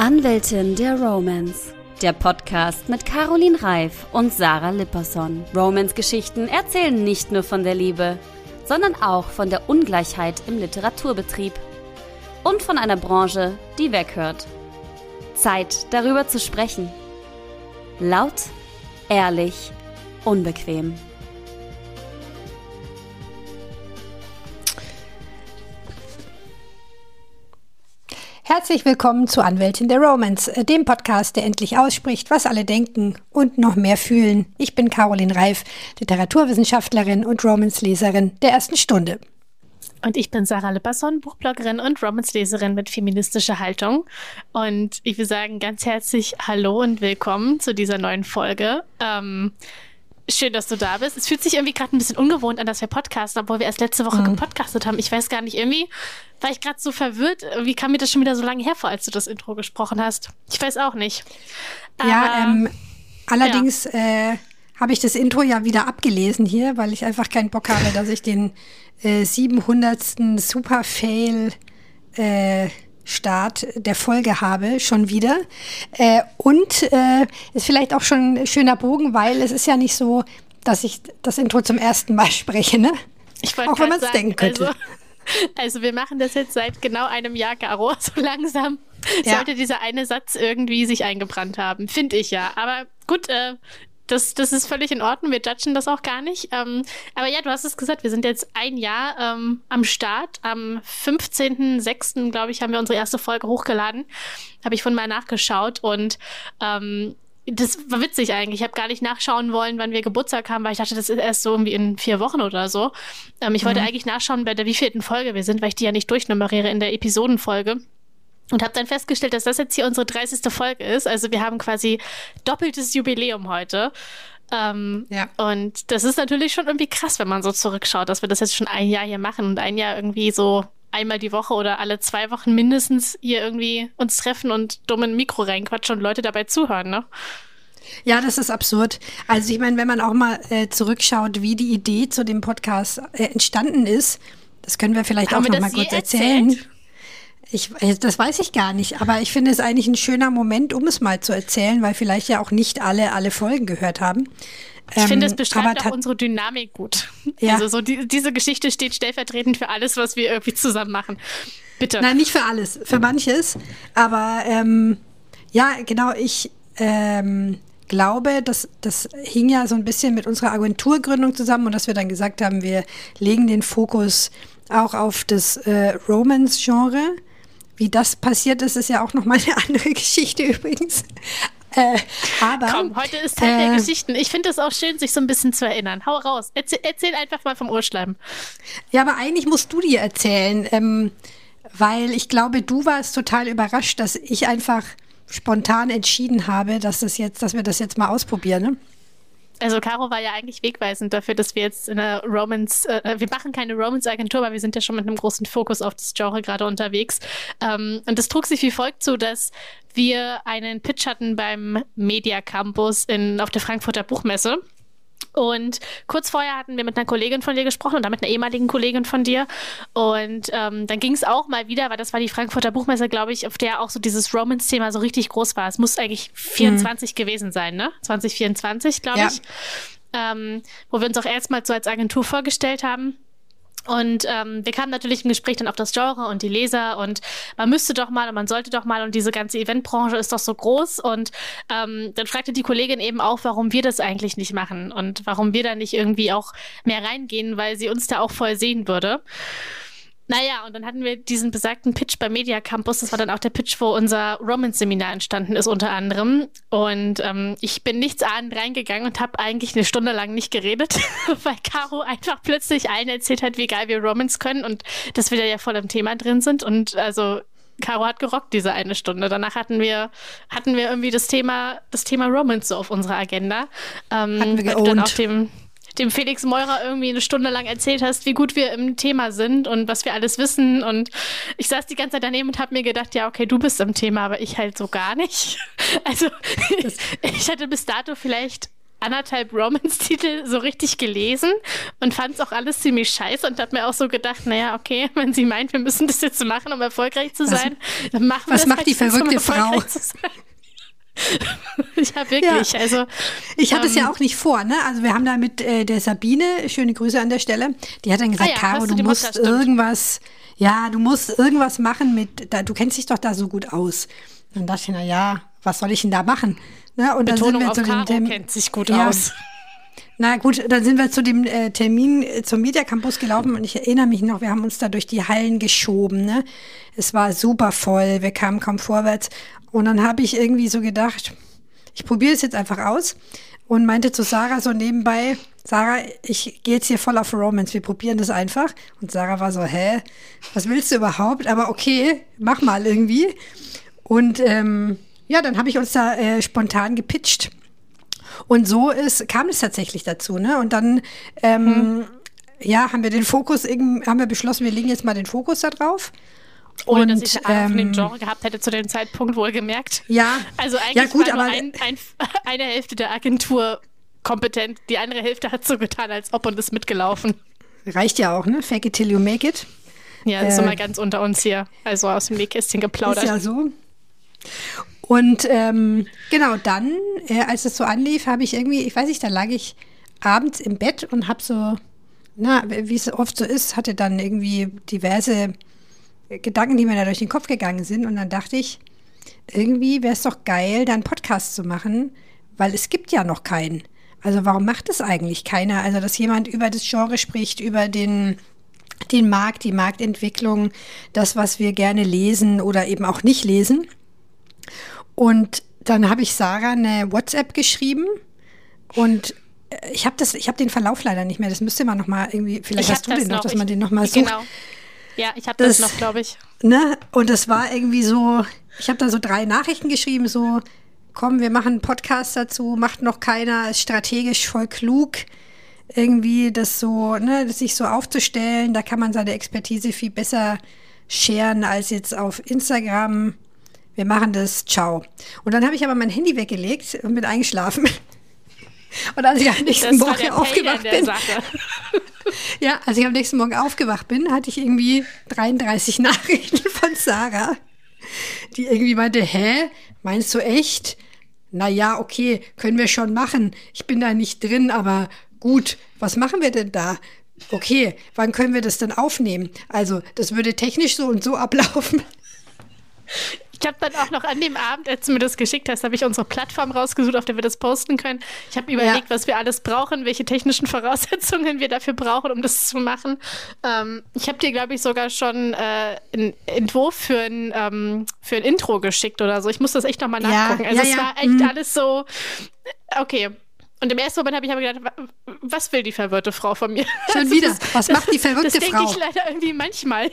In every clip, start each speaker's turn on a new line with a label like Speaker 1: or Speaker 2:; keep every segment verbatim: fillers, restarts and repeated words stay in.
Speaker 1: Anwältin der Romance, der Podcast mit Caroline Reif und Sarah Lipperson. Romance-Geschichten erzählen nicht nur von der Liebe, sondern auch von der Ungleichheit im Literaturbetrieb und von einer Branche, die weghört. Zeit, darüber zu sprechen. Laut, ehrlich, unbequem.
Speaker 2: Herzlich willkommen zu Anwältin der Romance, dem Podcast, der endlich ausspricht, was alle denken und noch mehr fühlen. Ich bin Caroline Reif, Literaturwissenschaftlerin und Romance-Leserin der ersten Stunde.
Speaker 3: Und ich bin Sarah Lipperson, Buchbloggerin und Romance-Leserin mit feministischer Haltung. Und ich will sagen ganz herzlich Hallo und willkommen zu dieser neuen Folge. Ähm, schön, dass du da bist. Es fühlt sich irgendwie gerade ein bisschen ungewohnt an, dass wir podcasten, obwohl wir erst letzte Woche mhm. gepodcastet haben. Ich weiß gar nicht, irgendwie war ich gerade so verwirrt. Wie kam mir das schon wieder so lange her vor, als du das Intro gesprochen hast? Ich weiß auch nicht. Aber,
Speaker 2: ja, ähm, allerdings ja. äh, habe ich das Intro ja wieder abgelesen hier, weil ich einfach keinen Bock habe, dass ich den äh, siebenhundertsten Super-Fail äh, Start der Folge habe, schon wieder. Äh, und äh, ist vielleicht auch schon ein schöner Bogen, weil es ist ja nicht so, dass ich das Intro zum ersten Mal spreche, ne?
Speaker 3: Ich
Speaker 2: auch wenn man es denken könnte.
Speaker 3: Also, also wir machen das jetzt seit genau einem Jahr, Caro. So langsam ja. sollte dieser eine Satz irgendwie sich eingebrannt haben. Finde ich ja. Aber gut, äh, Das, das ist völlig in Ordnung, wir judgen das auch gar nicht. Ähm, aber ja, du hast es gesagt, wir sind jetzt ein Jahr ähm, am Start. Am fünfzehnten sechsten, glaube ich, haben wir unsere erste Folge hochgeladen. Habe ich von mal nachgeschaut und ähm, das war witzig eigentlich. Ich habe gar nicht nachschauen wollen, wann wir Geburtstag haben, weil ich dachte, das ist erst so irgendwie in vier Wochen oder so. Ähm, ich mhm. wollte eigentlich nachschauen, bei der wievielten Folge wir sind, weil ich die ja nicht durchnummeriere in der Episodenfolge. Und habe dann festgestellt, dass das jetzt hier unsere dreißigste Folge ist. Also wir haben quasi doppeltes Jubiläum heute. Ähm, ja. Und das ist natürlich schon irgendwie krass, wenn man so zurückschaut, dass wir das jetzt schon ein Jahr hier machen und ein Jahr irgendwie so einmal die Woche oder alle zwei Wochen mindestens hier irgendwie uns treffen und dumm in ein Mikro reinquatschen und Leute dabei zuhören, ne?
Speaker 2: Ja, das ist absurd. Also ich meine, wenn man auch mal äh, zurückschaut, wie die Idee zu dem Podcast äh, entstanden ist, das können wir vielleicht haben auch noch mal kurz erzählen. Erzählt? Ich, das weiß ich gar nicht, aber ich finde es eigentlich ein schöner Moment, um es mal zu erzählen, weil vielleicht ja auch nicht alle alle Folgen gehört haben.
Speaker 3: Ich ähm, finde, es beschreibt auch unsere Dynamik gut. Ja. Also so die, diese Geschichte steht stellvertretend für alles, was wir irgendwie zusammen machen. Bitte.
Speaker 2: Nein, nicht für alles, für manches. Aber ähm, ja, genau, ich ähm, glaube, dass das hing ja so ein bisschen mit unserer Agenturgründung zusammen und dass wir dann gesagt haben, wir legen den Fokus auch auf das äh, Romance-Genre. Wie das passiert ist, ist ja auch nochmal eine andere Geschichte übrigens. Äh, aber,
Speaker 3: Komm, heute ist Teil äh, der Geschichten. Ich finde es auch schön, sich so ein bisschen zu erinnern. Hau raus. Erzähl, erzähl einfach mal vom Urschleim.
Speaker 2: Ja, aber eigentlich musst du dir erzählen, ähm, weil ich glaube, du warst total überrascht, dass ich einfach spontan entschieden habe, dass, das jetzt, dass wir das jetzt mal ausprobieren, ne?
Speaker 3: Also Caro war ja eigentlich wegweisend dafür, dass wir jetzt in einer Romance, äh, wir machen keine Romance-Agentur, aber wir sind ja schon mit einem großen Fokus auf das Genre gerade unterwegs. Ähm, und das trug sich wie folgt zu, dass wir einen Pitch hatten beim Media Campus in, auf der Frankfurter Buchmesse. Und kurz vorher hatten wir mit einer Kollegin von dir gesprochen und damit einer ehemaligen Kollegin von dir. Und ähm, dann ging es auch mal wieder, weil das war die Frankfurter Buchmesse, glaube ich, auf der auch so dieses Romance-Thema so richtig groß war. Es muss eigentlich vierundzwanzig mhm. gewesen sein, ne? zwanzig vierundzwanzig, glaube ja. ich. Ähm, wo wir uns auch erstmal so als Agentur vorgestellt haben. Und ähm, wir kamen natürlich im Gespräch dann auf das Genre und die Leser und man müsste doch mal und man sollte doch mal und diese ganze Eventbranche ist doch so groß und ähm, dann fragte die Kollegin eben auch, warum wir das eigentlich nicht machen und warum wir da nicht irgendwie auch mehr reingehen, weil sie uns da auch voll sehen würde. Naja, und dann hatten wir diesen besagten Pitch beim Media Campus. Das war dann auch der Pitch, wo unser Romance-Seminar entstanden ist, unter anderem. Und ähm, ich bin nichtsahnend reingegangen und habe eigentlich eine Stunde lang nicht geredet, weil Caro einfach plötzlich allen erzählt hat, wie geil wir Romance können und dass wir da ja voll im Thema drin sind. Und also Caro hat gerockt, diese eine Stunde. Danach hatten wir hatten wir irgendwie das Thema, das Thema Romance so auf unserer Agenda. Ähm,
Speaker 2: hatten wir geowned.
Speaker 3: Dann auf dem dem Felix Meurer irgendwie eine Stunde lang erzählt hast, wie gut wir im Thema sind und was wir alles wissen. Und ich saß die ganze Zeit daneben und habe mir gedacht, ja, okay, du bist im Thema, aber ich halt so gar nicht. Also ich hatte bis dato vielleicht anderthalb Romance-Titel so richtig gelesen und fand es auch alles ziemlich scheiße und habe mir auch so gedacht, naja, okay, wenn sie meint, wir müssen das jetzt machen, um erfolgreich zu sein, was, dann machen wir
Speaker 2: was
Speaker 3: das
Speaker 2: macht
Speaker 3: halt
Speaker 2: die
Speaker 3: jetzt,
Speaker 2: verrückte
Speaker 3: um
Speaker 2: Frau?
Speaker 3: Ja, wirklich.
Speaker 2: Ja.
Speaker 3: Also,
Speaker 2: ich hatte
Speaker 3: ähm,
Speaker 2: es ja auch nicht vor, ne? Also wir haben da mit äh, der Sabine, schöne Grüße an der Stelle, die hat dann gesagt,
Speaker 3: ah ja,
Speaker 2: Caro,
Speaker 3: hast du
Speaker 2: du
Speaker 3: die
Speaker 2: musst
Speaker 3: Mutter, stimmt.
Speaker 2: irgendwas, ja, du musst irgendwas machen mit, da, du kennst dich doch da so gut aus. Dann dachte ich, na ja, was soll ich denn da machen? Ne? Und
Speaker 3: Betonung
Speaker 2: dann
Speaker 3: auf
Speaker 2: sind wir
Speaker 3: Caro
Speaker 2: zu dem
Speaker 3: kennt sich gut
Speaker 2: ja,
Speaker 3: aus.
Speaker 2: Na gut, dann sind wir zu dem äh, Termin äh, zum Media Campus gelaufen und ich erinnere mich noch, wir haben uns da durch die Hallen geschoben. Ne? Es war super voll, wir kamen kaum vorwärts. Und dann habe ich irgendwie so gedacht, ich probiere es jetzt einfach aus und meinte zu Sarah so nebenbei, Sarah, ich gehe jetzt hier voll auf Romance, wir probieren das einfach. Und Sarah war so, hä, was willst du überhaupt? Aber okay, mach mal irgendwie. Und ähm, ja, dann habe ich uns da äh, spontan gepitcht. Und so ist, kam es tatsächlich dazu, ne? Und dann, ähm, mhm. ja, haben wir den Fokus, haben wir beschlossen, wir legen jetzt mal den Fokus da drauf.
Speaker 3: Ohne,
Speaker 2: und,
Speaker 3: dass ich eine Ahnung von dem
Speaker 2: ähm,
Speaker 3: Genre gehabt hätte zu dem Zeitpunkt, wohlgemerkt.
Speaker 2: Ja.
Speaker 3: Also eigentlich
Speaker 2: ja, gut,
Speaker 3: war nur
Speaker 2: aber
Speaker 3: ein, ein, eine Hälfte der Agentur kompetent, die andere Hälfte hat so getan, als ob und ist mitgelaufen.
Speaker 2: Reicht ja auch, ne? Fake it till you make it.
Speaker 3: Ja, das ist
Speaker 2: äh,
Speaker 3: immer ganz unter uns hier, also aus dem Nähkästchen geplaudert.
Speaker 2: Ist ja so. Und ähm, genau, dann, äh, als es so anlief, habe ich irgendwie, ich weiß nicht, da lag ich abends im Bett und habe so, na, wie es oft so ist, hatte dann irgendwie diverse Gedanken, die mir da durch den Kopf gegangen sind. Und dann dachte ich, irgendwie wäre es doch geil, da einen Podcast zu machen, weil es gibt ja noch keinen. Also warum macht es eigentlich keiner? Also dass jemand über das Genre spricht, über den, den Markt, die Marktentwicklung, das, was wir gerne lesen oder eben auch nicht lesen. Und dann habe ich Sarah eine WhatsApp geschrieben und ich habe das, ich habe den Verlauf leider nicht mehr. Das müsste man noch mal irgendwie, vielleicht
Speaker 3: ich
Speaker 2: hast du den noch,
Speaker 3: noch,
Speaker 2: dass
Speaker 3: ich,
Speaker 2: man den noch mal sucht.
Speaker 3: Genau. Ja, ich habe das, das noch, glaube ich.
Speaker 2: Ne? Und das war irgendwie so, ich habe da so drei Nachrichten geschrieben, so, komm, wir machen einen Podcast dazu, macht noch keiner, ist strategisch voll klug, irgendwie das so, ne, das sich so aufzustellen, da kann man seine Expertise viel besser scheren als jetzt auf Instagram. Wir machen das, ciao. Und dann habe ich aber mein Handy weggelegt und bin eingeschlafen. Und als ich am nächsten
Speaker 3: das
Speaker 2: Morgen aufgewacht bin, ja, als ich am nächsten Morgen aufgewacht bin, hatte ich irgendwie dreiunddreißig Nachrichten von Sarah, die irgendwie meinte, hä, meinst du echt? Naja, okay, können wir schon machen. Ich bin da nicht drin, aber gut, was machen wir denn da? Okay, wann können wir das denn aufnehmen? Also, das würde technisch so und so ablaufen.
Speaker 3: Ich habe dann auch noch an dem Abend, als du mir das geschickt hast, habe ich unsere Plattform rausgesucht, auf der wir das posten können. Ich habe überlegt, ja. was wir alles brauchen, welche technischen Voraussetzungen wir dafür brauchen, um das zu machen. Ähm, ich habe dir, glaube ich, sogar schon äh, einen Entwurf für ein, ähm, für ein Intro geschickt oder so. Ich muss das echt nochmal nachgucken. Ja, also ja, es ja. war echt mhm. alles so, okay. Und im ersten Moment habe ich aber gedacht, was will die verwirrte Frau von mir?
Speaker 2: Schon wieder, ist, was macht die verrückte
Speaker 3: das, das
Speaker 2: Frau?
Speaker 3: Das denke ich leider irgendwie manchmal.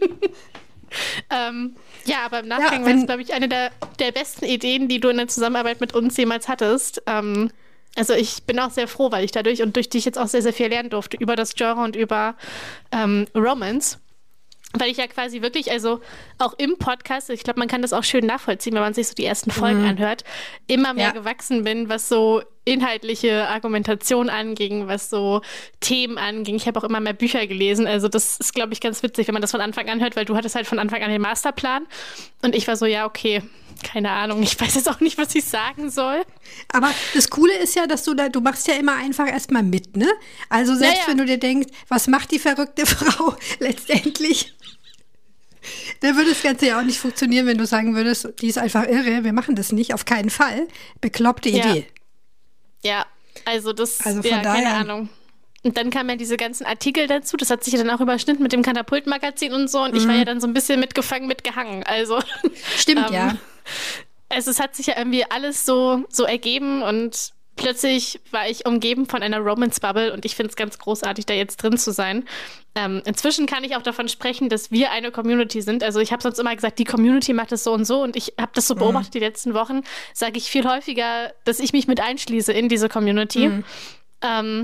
Speaker 3: ähm, ja, aber im Nachgang ja, war es, glaube ich, eine der, der besten Ideen, die du in der Zusammenarbeit mit uns jemals hattest. Ähm, also ich bin auch sehr froh, weil ich dadurch und durch dich jetzt auch sehr, sehr viel lernen durfte über das Genre und über ähm, Romance. Weil ich ja quasi wirklich, also auch im Podcast, ich glaube, man kann das auch schön nachvollziehen, wenn man sich so die ersten Folgen mhm. anhört, immer mehr ja. gewachsen bin, was so inhaltliche Argumentation anging, was so Themen anging. Ich habe auch immer mehr Bücher gelesen. Also das ist, glaube ich, ganz witzig, wenn man das von Anfang an hört, weil du hattest halt von Anfang an den Masterplan und ich war so, ja, okay, keine Ahnung, ich weiß jetzt auch nicht, was ich sagen soll.
Speaker 2: Aber das Coole ist ja, dass du da, du machst ja immer einfach erstmal mit, ne? Also selbst ja, ja. wenn du dir denkst, was macht die verrückte Frau letztendlich? Da würde das Ganze ja auch nicht funktionieren, wenn du sagen würdest, die ist einfach irre, wir machen das nicht, auf keinen Fall. Bekloppte
Speaker 3: ja.
Speaker 2: Idee.
Speaker 3: Ja, also das,
Speaker 2: also von
Speaker 3: ja,
Speaker 2: daher,
Speaker 3: keine Ahnung. Und dann kamen ja diese ganzen Artikel dazu, das hat sich ja dann auch überschnitten mit dem Katapult-Magazin und so und mhm. ich war ja dann so ein bisschen mitgefangen, mitgehangen, also.
Speaker 2: Stimmt,
Speaker 3: ähm,
Speaker 2: ja.
Speaker 3: Also es hat sich ja irgendwie alles so, so ergeben und plötzlich war ich umgeben von einer Romance-Bubble und ich finde es ganz großartig, da jetzt drin zu sein. Ähm, inzwischen kann ich auch davon sprechen, dass wir eine Community sind. Also ich habe sonst immer gesagt, die Community macht das so und so und ich habe das so beobachtet mhm. die letzten Wochen, sage ich viel häufiger, dass ich mich mit einschließe in diese Community. Mhm. Ähm,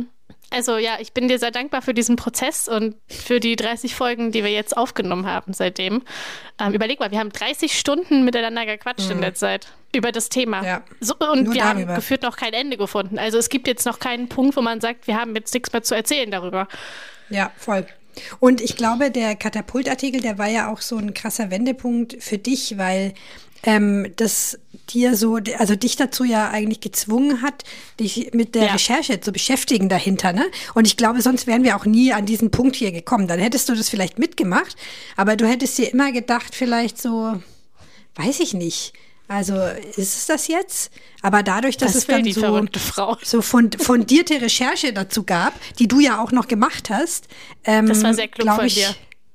Speaker 3: Also ja, ich bin dir sehr dankbar für diesen Prozess und für die dreißig Folgen, die wir jetzt aufgenommen haben seitdem. Ähm, überleg mal, wir haben dreißig Stunden miteinander gequatscht mhm. in der Zeit über das Thema. Ja. So, und Nur wir darüber. haben gefühlt noch kein Ende gefunden. Also es gibt jetzt noch keinen Punkt, wo man sagt, wir haben jetzt nichts mehr zu erzählen darüber.
Speaker 2: Ja, voll. Und ich glaube, der Katapultartikel, der war ja auch so ein krasser Wendepunkt für dich, weil ähm, das dir so, also dich dazu ja eigentlich gezwungen hat, dich mit der ja. Recherche zu beschäftigen dahinter, ne? Und ich glaube, sonst wären wir auch nie an diesen Punkt hier gekommen. Dann hättest du das vielleicht mitgemacht, aber du hättest dir immer gedacht, vielleicht so, weiß ich nicht. Also ist es das jetzt? Aber dadurch, dass
Speaker 3: das
Speaker 2: es dann
Speaker 3: die
Speaker 2: so,
Speaker 3: verrückte Frau.
Speaker 2: so fundierte Recherche dazu gab, die du ja auch noch gemacht hast, ähm,
Speaker 3: das war sehr klug von
Speaker 2: ich,
Speaker 3: dir.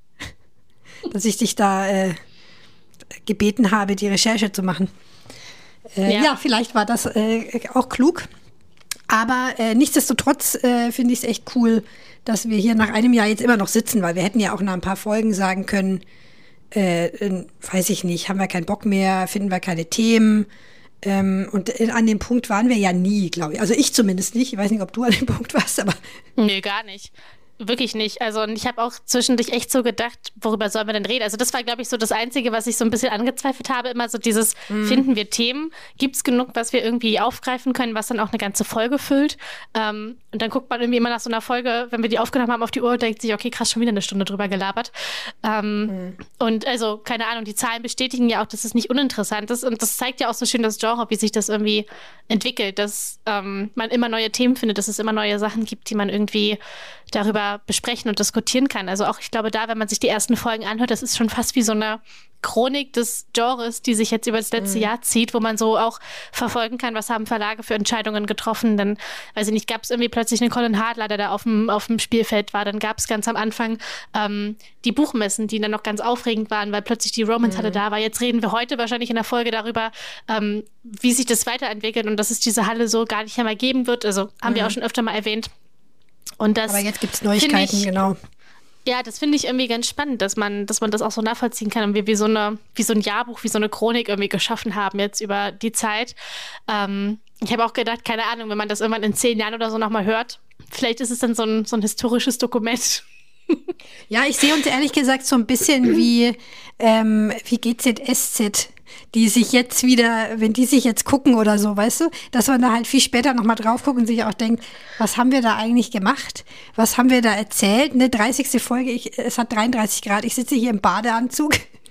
Speaker 2: Dass ich dich da äh, gebeten habe, die Recherche zu machen. Äh, ja. ja, vielleicht war das äh, auch klug. Aber äh, nichtsdestotrotz äh, finde ich es echt cool, dass wir hier nach einem Jahr jetzt immer noch sitzen, weil wir hätten ja auch nach ein paar Folgen sagen können, Äh, weiß ich nicht, haben wir keinen Bock mehr, finden wir keine Themen. Ähm, und in, an dem Punkt waren wir ja nie, glaube ich. Also ich zumindest nicht. Ich weiß nicht, ob du an dem Punkt warst, aber.
Speaker 3: Nee, gar nicht. Wirklich nicht. Also und ich habe auch zwischendurch echt so gedacht, worüber sollen wir denn reden? Also das war, glaube ich, so das Einzige, was ich so ein bisschen angezweifelt habe. Immer so dieses, mm. finden wir Themen? Gibt es genug, was wir irgendwie aufgreifen können, was dann auch eine ganze Folge füllt? Ähm, und dann guckt man irgendwie immer nach so einer Folge, wenn wir die aufgenommen haben, auf die Uhr und denkt sich, okay, krass, schon wieder eine Stunde drüber gelabert. Ähm, mm. Und also, keine Ahnung, die Zahlen bestätigen ja auch, dass es nicht uninteressant ist. Und das zeigt ja auch so schön das Genre, wie sich das irgendwie entwickelt, dass ähm, man immer neue Themen findet, dass es immer neue Sachen gibt, die man irgendwie darüber besprechen und diskutieren kann. Also auch, ich glaube, da, wenn man sich die ersten Folgen anhört, das ist schon fast wie so eine Chronik des Genres, die sich jetzt über das letzte mhm. Jahr zieht, wo man so auch verfolgen kann, was haben Verlage für Entscheidungen getroffen. Dann, weiß ich nicht, gab es irgendwie plötzlich einen Colin Hadler, der da auf dem, auf dem Spielfeld war. Dann gab es ganz am Anfang ähm, die Buchmessen, die dann noch ganz aufregend waren, weil plötzlich die Romance-Halle mhm. da war. Jetzt reden wir heute wahrscheinlich in der Folge darüber, ähm, wie sich das weiterentwickelt und dass es diese Halle so gar nicht mehr geben wird. Also haben mhm. wir auch schon öfter mal erwähnt. Und das
Speaker 2: Aber jetzt gibt es Neuigkeiten,
Speaker 3: ich,
Speaker 2: genau.
Speaker 3: Ja, das finde ich irgendwie ganz spannend, dass man, dass man das auch so nachvollziehen kann und wir wie so eine, wie so ein Jahrbuch, wie so eine Chronik irgendwie geschaffen haben jetzt über die Zeit. Ähm, ich habe auch gedacht, keine Ahnung, wenn man das irgendwann in zehn Jahren oder so nochmal hört, vielleicht ist es dann so ein, so ein historisches Dokument.
Speaker 2: Ja, ich sehe uns ehrlich gesagt so ein bisschen wie, ähm, wie G Z S Z, die sich jetzt wieder, wenn die sich jetzt gucken oder so, weißt du, dass man da halt viel später nochmal drauf guckt und sich auch denkt, was haben wir da eigentlich gemacht? Was haben wir da erzählt? Eine dreißigste Folge, ich, es hat dreiunddreißig Grad, ich sitze hier im Badeanzug.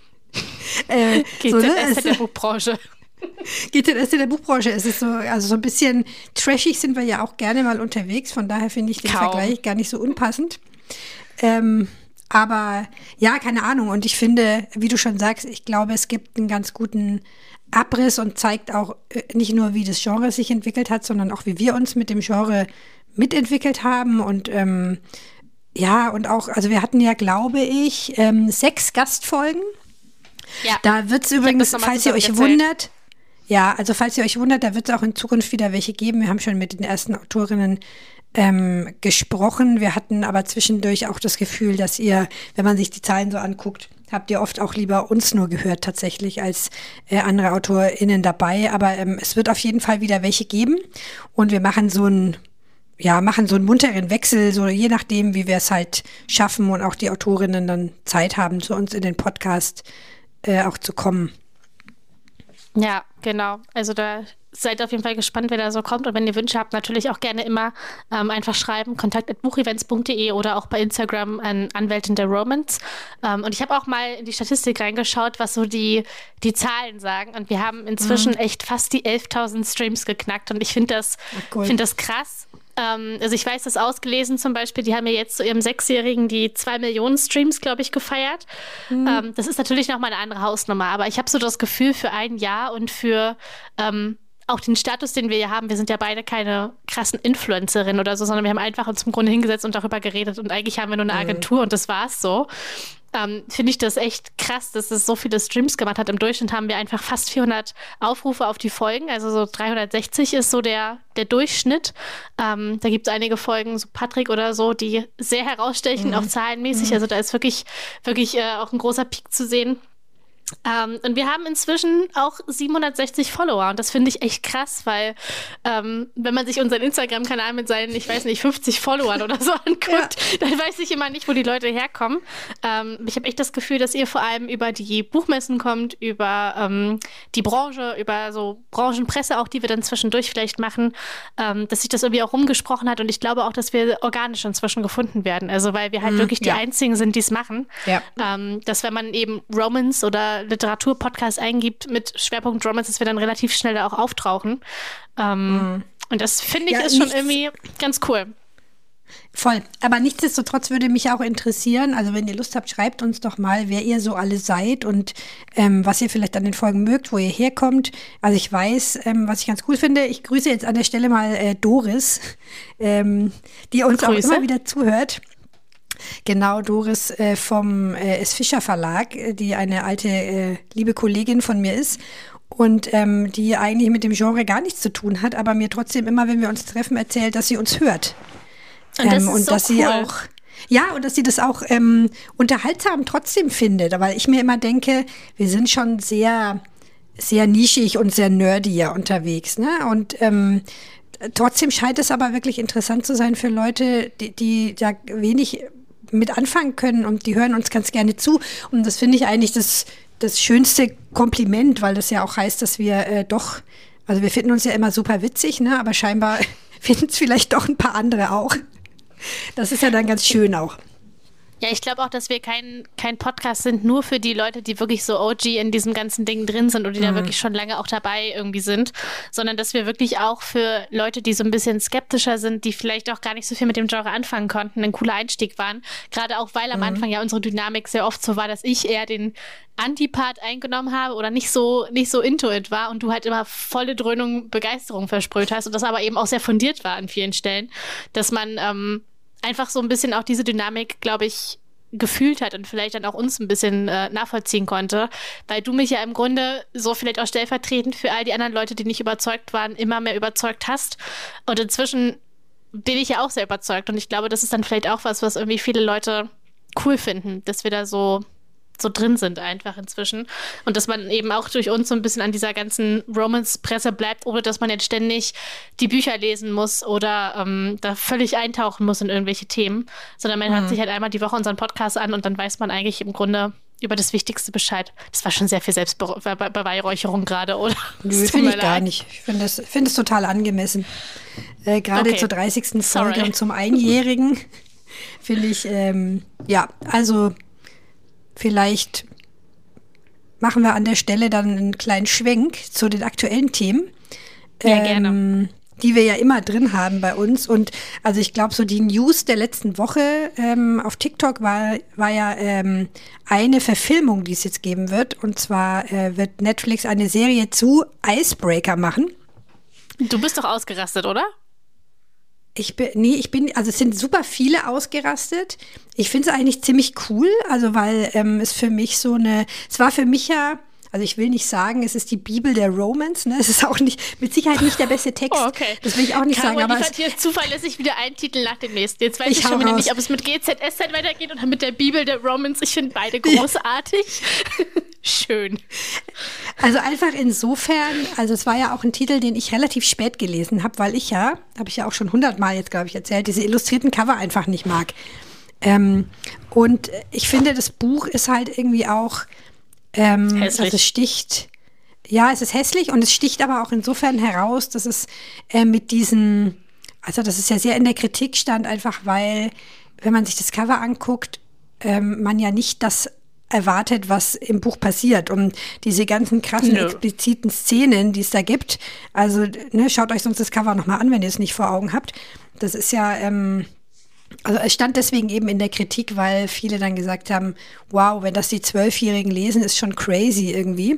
Speaker 3: äh, G Z S Z so, der Buchbranche.
Speaker 2: G Z S Z der Buchbranche. Es ist so, also so ein bisschen trashig sind wir ja auch gerne mal unterwegs, von daher finde ich den
Speaker 3: Kaum.
Speaker 2: Vergleich gar nicht so unpassend. Ähm, aber ja, keine Ahnung. Und ich finde, wie du schon sagst, ich glaube, es gibt einen ganz guten Abriss und zeigt auch äh, nicht nur, wie das Genre sich entwickelt hat, sondern auch, wie wir uns mit dem Genre mitentwickelt haben. Und ähm, ja, und auch, also wir hatten ja, glaube ich, ähm, sechs Gastfolgen.
Speaker 3: Ja.
Speaker 2: Da wird es übrigens, falls ihr euch erzählt. wundert, ja, also falls ihr euch wundert, da wird es auch in Zukunft wieder welche geben. Wir haben schon mit den ersten Autorinnen Ähm, gesprochen. Wir hatten aber zwischendurch auch das Gefühl, dass ihr, wenn man sich die Zahlen so anguckt, habt ihr oft auch lieber uns nur gehört tatsächlich als äh, andere AutorInnen dabei. Aber ähm, es wird auf jeden Fall wieder welche geben und wir machen so einen, ja, machen so einen munteren Wechsel, so je nachdem, wie wir es halt schaffen und auch die Autorinnen dann Zeit haben, zu uns in den Podcast äh, auch zu kommen.
Speaker 3: Ja, genau. Also da seid auf jeden Fall gespannt, wer da so kommt. Und wenn ihr Wünsche habt, natürlich auch gerne immer ähm, einfach schreiben, kontakt at buchevents punkt de oder auch bei Instagram an Anwältin der Romance. Ähm, und ich habe auch mal in die Statistik reingeschaut, was so die, die Zahlen sagen. Und wir haben inzwischen mhm. echt fast die elftausend Streams geknackt. Und ich finde das,
Speaker 2: cool.
Speaker 3: find das krass. Ähm, also ich weiß das ausgelesen zum Beispiel, die haben ja jetzt zu ihrem Sechsjährigen die zwei Millionen Streams, glaube ich, gefeiert. Mhm. Ähm, das ist natürlich nochmal eine andere Hausnummer, aber ich habe so das Gefühl für ein Jahr und für ähm, auch den Status, den wir hier haben, wir sind ja beide keine krassen Influencerinnen oder so, sondern wir haben einfach uns im Grunde hingesetzt und darüber geredet und eigentlich haben wir nur eine Agentur mhm. und das war's so. Ähm, finde ich das echt krass, dass es so viele Streams gemacht hat. Im Durchschnitt haben wir einfach fast vierhundert Aufrufe auf die Folgen, also so dreihundertsechzig ist so der, der Durchschnitt. Ähm, da gibt es einige Folgen, so Patrick oder so, die sehr herausstechen, mhm. auch zahlenmäßig. Mhm. Also da ist wirklich, wirklich äh, auch ein großer Peak zu sehen. Ähm, und wir haben inzwischen auch siebenhundertsechzig Follower und das finde ich echt krass, weil ähm, wenn man sich unseren Instagram-Kanal mit seinen, ich weiß nicht, fünfzig Followern oder so anguckt, ja. dann weiß ich immer nicht, wo die Leute herkommen. Ähm, ich habe echt das Gefühl, dass ihr vor allem über die Buchmessen kommt, über ähm, die Branche, über so Branchenpresse auch, die wir dann zwischendurch vielleicht machen, ähm, dass sich das irgendwie auch rumgesprochen hat und ich glaube auch, dass wir organisch inzwischen gefunden werden, also weil wir halt mm, wirklich die ja. Einzigen sind, die es machen. Ja. Ähm, dass wenn man eben Romance oder Literaturpodcast eingibt mit Schwerpunkt Romance, dass wir dann relativ schnell da auch auftauchen. Ähm, mm. Und das finde ich ja, ist schon irgendwie ganz cool.
Speaker 2: Voll. Aber nichtsdestotrotz würde mich auch interessieren, also wenn ihr Lust habt, schreibt uns doch mal, wer ihr so alle seid und ähm, was ihr vielleicht an den Folgen mögt, wo ihr herkommt. Also ich weiß, ähm, was ich ganz cool finde, ich grüße jetzt an der Stelle mal äh, Doris, ähm, die uns Grüße. auch immer wieder zuhört. Genau, Doris äh, vom äh, S. Fischer Verlag, die eine alte, äh, liebe Kollegin von mir ist und ähm, die eigentlich mit dem Genre gar nichts zu tun hat, aber mir trotzdem immer, wenn wir uns treffen, erzählt, dass sie uns hört.
Speaker 3: Und, das ähm,
Speaker 2: und
Speaker 3: ist so
Speaker 2: dass
Speaker 3: cool.
Speaker 2: sie auch, ja, und dass sie das auch ähm, unterhaltsam trotzdem findet, weil ich mir immer denke, wir sind schon sehr, sehr nischig und sehr nerdy ja unterwegs, ne? Und ähm, trotzdem scheint es aber wirklich interessant zu sein für Leute, die, die da wenig mit anfangen können und die hören uns ganz gerne zu. Und das finde ich eigentlich das, das schönste Kompliment, weil das ja auch heißt, dass wir äh, doch, also wir finden uns ja immer super witzig, ne? Aber scheinbar finden es vielleicht doch ein paar andere auch. Das ist ja dann ganz schön auch.
Speaker 3: Ja, ich glaube auch, dass wir kein, kein Podcast sind, nur für die Leute, die wirklich so O G in diesem ganzen Ding drin sind und die mhm. da wirklich schon lange auch dabei irgendwie sind, sondern dass wir wirklich auch für Leute, die so ein bisschen skeptischer sind, die vielleicht auch gar nicht so viel mit dem Genre anfangen konnten, ein cooler Einstieg waren. Gerade auch, weil am mhm. Anfang ja unsere Dynamik sehr oft so war, dass ich eher den Antipart eingenommen habe oder nicht so, nicht so into it war und du halt immer volle Dröhnung Begeisterung versprüht hast und das aber eben auch sehr fundiert war an vielen Stellen, dass man ähm, einfach so ein bisschen auch diese Dynamik, glaube ich, gefühlt hat und vielleicht dann auch uns ein bisschen äh, nachvollziehen konnte, weil du mich ja im Grunde so vielleicht auch stellvertretend für all die anderen Leute, die nicht überzeugt waren, immer mehr überzeugt hast. Und inzwischen bin ich ja auch sehr überzeugt und ich glaube, das ist dann vielleicht auch was, was irgendwie viele Leute cool finden, dass wir da so so drin sind einfach inzwischen. Und dass man eben auch durch uns so ein bisschen an dieser ganzen Romance-Presse bleibt, ohne dass man jetzt ständig die Bücher lesen muss oder ähm, da völlig eintauchen muss in irgendwelche Themen, sondern man mhm. hört sich halt einmal die Woche unseren Podcast an und dann weiß man eigentlich im Grunde über das Wichtigste Bescheid. Das war schon sehr viel Selbstbeweihräucherung gerade, oder?
Speaker 2: Nö, finde ich gar nicht. Ich finde es find total angemessen. Äh, gerade okay. zur dreißigsten Folge Sorry. Und zum Einjährigen finde ich, ähm, ja, also vielleicht machen wir an der Stelle dann einen kleinen Schwenk zu den aktuellen Themen,
Speaker 3: ja, gerne.
Speaker 2: ähm, die wir ja immer drin haben bei uns. Und also ich glaube, so die News der letzten Woche ähm, auf TikTok war, war ja ähm, eine Verfilmung, die es jetzt geben wird. Und zwar äh, wird Netflix eine Serie zu Icebreaker machen.
Speaker 3: Du bist doch ausgerastet, oder?
Speaker 2: Ich bin, nee, ich bin, also es sind super viele ausgerastet. Ich finde es eigentlich ziemlich cool, also weil ähm, es für mich so eine, es war für mich ja, also ich will nicht sagen, es ist die Bibel der Romance, ne? Es ist auch nicht, mit Sicherheit nicht der beste Text.
Speaker 3: Oh, okay.
Speaker 2: Das will ich auch nicht
Speaker 3: Caro,
Speaker 2: sagen. Aber
Speaker 3: ich hier zuverlässig wieder einen Titel nach dem nächsten. Jetzt weiß ich, ich schon wieder raus. nicht, ob es mit G Z S Z weitergeht oder mit der Bibel der Romance. Ich finde beide großartig. Schön.
Speaker 2: Also einfach insofern, also es war ja auch ein Titel, den ich relativ spät gelesen habe, weil ich ja, habe ich ja auch schon hundertmal jetzt, glaube ich, erzählt, diese illustrierten Cover einfach nicht mag. Ähm, und ich finde, das Buch ist halt irgendwie auch ähm,
Speaker 3: hässlich.
Speaker 2: Also es sticht, ja, es ist hässlich und es sticht aber auch insofern heraus, dass es äh, mit diesen, also dass es ja sehr in der Kritik stand, einfach weil, wenn man sich das Cover anguckt, ähm, man ja nicht das erwartet, was im Buch passiert. Und diese ganzen krassen, no. expliziten Szenen, die es da gibt, also ne, schaut euch sonst das Cover nochmal an, wenn ihr es nicht vor Augen habt. Das ist ja, ähm, also es stand deswegen eben in der Kritik, weil viele dann gesagt haben, wow, wenn das die Zwölfjährigen lesen, ist schon crazy irgendwie.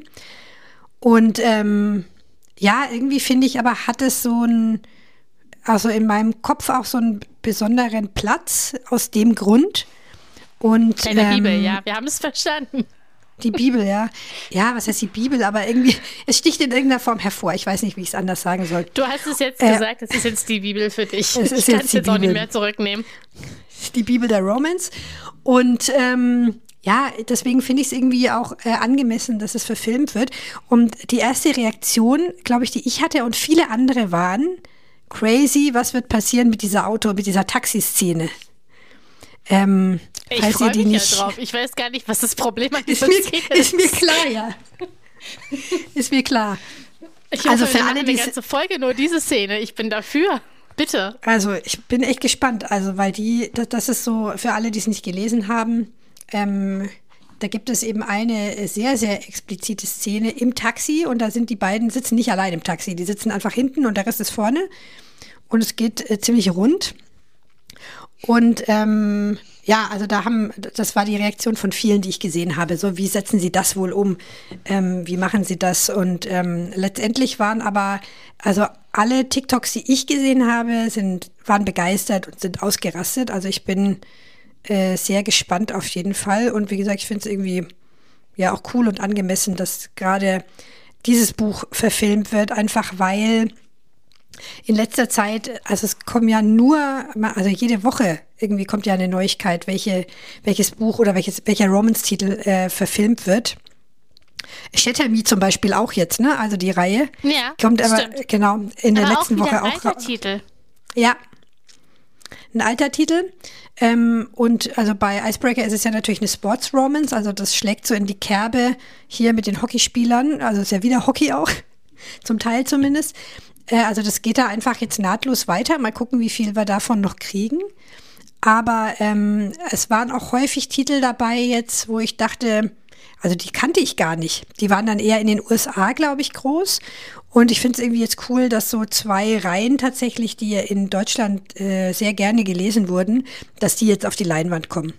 Speaker 2: Und ähm, ja, irgendwie finde ich aber, hat es so ein, also in meinem Kopf auch so einen besonderen Platz aus dem Grund. Und,
Speaker 3: in der
Speaker 2: ähm,
Speaker 3: Bibel, ja, wir haben es verstanden.
Speaker 2: Die Bibel, ja. Ja, was heißt die Bibel? Aber irgendwie, es sticht in irgendeiner Form hervor. Ich weiß nicht, wie ich es anders sagen soll.
Speaker 3: Du hast es jetzt äh, gesagt, es ist jetzt die Bibel für dich.
Speaker 2: Es ist
Speaker 3: ich kann es jetzt
Speaker 2: Bibel.
Speaker 3: auch nicht mehr zurücknehmen.
Speaker 2: Die Bibel der Romance. Und ähm, ja, deswegen finde ich es irgendwie auch äh, angemessen, dass es verfilmt wird. Und die erste Reaktion, glaube ich, die ich hatte und viele andere waren, crazy, was wird passieren mit dieser Auto, mit dieser Taxiszene? Ähm,
Speaker 3: ich freue mich nicht, ja drauf. Ich weiß gar nicht, was das Problem an dieser
Speaker 2: ist.
Speaker 3: Szene
Speaker 2: Ist mir klar, ja. Ist mir klar.
Speaker 3: Ich hoffe, also für alle, die ganze Folge nur diese Szene. Ich bin dafür. Bitte.
Speaker 2: Also ich bin echt gespannt. Also weil die, das, das ist so, für alle, die es nicht gelesen haben, ähm, da gibt es eben eine sehr, sehr explizite Szene im Taxi und da sind die beiden, sitzen nicht allein im Taxi, die sitzen einfach hinten und der Rest ist vorne und es geht äh, ziemlich rund. Und ähm, ja, also da haben, das war die Reaktion von vielen, die ich gesehen habe. So, wie setzen Sie das wohl um? Ähm, wie machen Sie das? Und ähm, letztendlich waren aber, also alle TikToks, die ich gesehen habe, sind, waren begeistert und sind ausgerastet. Also ich bin äh, sehr gespannt auf jeden Fall. Und wie gesagt, ich finde es irgendwie ja auch cool und angemessen, dass gerade dieses Buch verfilmt wird, einfach weil in letzter Zeit, also es kommen ja nur, also jede Woche irgendwie kommt ja eine Neuigkeit, welche, welches Buch oder welches, welcher Romance-Titel äh, verfilmt wird. Shatter Me zum Beispiel auch jetzt, ne? Also die Reihe.
Speaker 3: Ja,
Speaker 2: kommt aber,
Speaker 3: stimmt.
Speaker 2: Genau, in der
Speaker 3: aber
Speaker 2: letzten
Speaker 3: auch
Speaker 2: Woche
Speaker 3: ein
Speaker 2: auch.
Speaker 3: Alter Titel.
Speaker 2: Ja. Ein alter Titel. Ähm, und also bei Icebreaker ist es ja natürlich eine Sports-Romance, also das schlägt so in die Kerbe hier mit den Hockeyspielern, also ist ja wieder Hockey auch, zum Teil zumindest. Also das geht da einfach jetzt nahtlos weiter. Mal gucken, wie viel wir davon noch kriegen. Aber ähm, es waren auch häufig Titel dabei jetzt, wo ich dachte, also die kannte ich gar nicht. Die waren dann eher in den U S A, glaube ich, groß. Und ich finde es irgendwie jetzt cool, dass so zwei Reihen tatsächlich, die in Deutschland äh, sehr gerne gelesen wurden, dass die jetzt auf die Leinwand kommen.